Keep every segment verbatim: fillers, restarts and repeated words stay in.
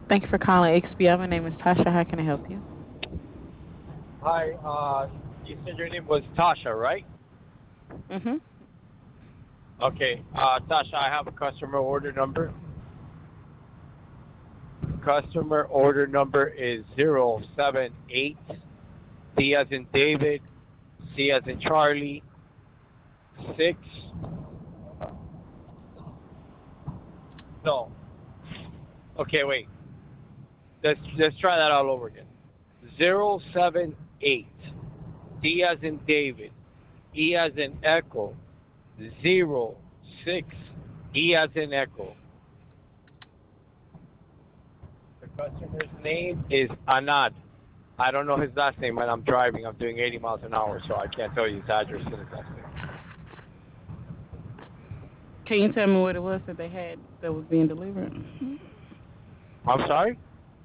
Thank you for calling X P I. My name is Tasha. How can I help you? Hi, uh, you said your name was Tasha, right? Mm-hmm. Okay, uh, Tasha, I have a customer order number. Customer order number is zero seven eight D as in David, C as in Charlie, six. No, okay, wait. Let's let's try that all over again. Zero seven eight D as in David, E as in Echo, zero six E as in Echo. The customer's name is Anad. I don't know his last name, and I'm driving. I'm doing eighty miles an hour, so I can't tell you his address and his last name. Can you tell me what it was that they had that was being delivered? I'm sorry.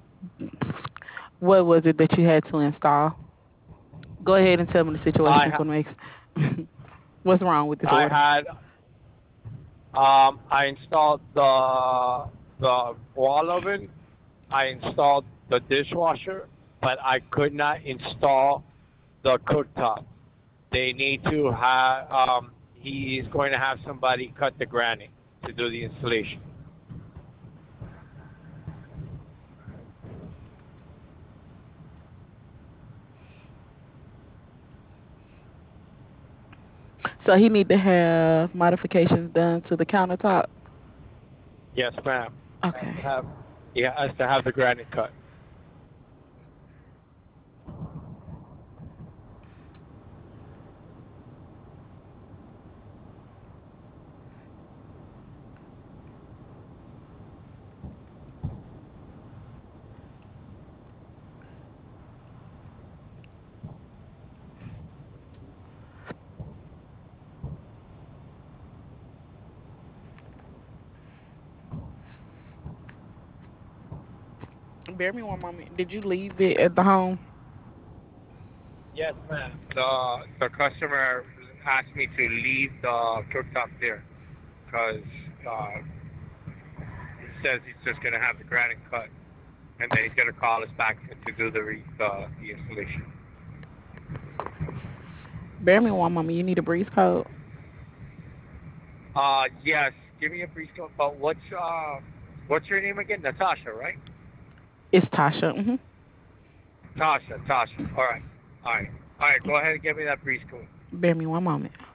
What was it that you had to install? Go ahead and tell me the situation. I I'm ha- going to make what's wrong with this I order. had um I installed the the wall oven. I installed the dishwasher, but I could not install the cooktop. They need to have um he's going to have somebody cut the granite to do the installation. So he need to have modifications done to the countertop. Yes, ma'am. He has Okay. to have he has to have the granite cut. Bear me one moment. Did you leave it at the home? Yes, ma'am. The the customer asked me to leave the cooktop there because uh, he says he's just gonna have the granite cut and then he's gonna call us back to do the re- the, the installation. Bear me one moment. You need a breeze code. Uh, yes. Give me a brief note. But what's uh what's your name again? Natasha, right? It's Tasha. Hmm. Tasha, Tasha. All right, all right, all right. Go ahead and give me that brief code. Bear me one moment.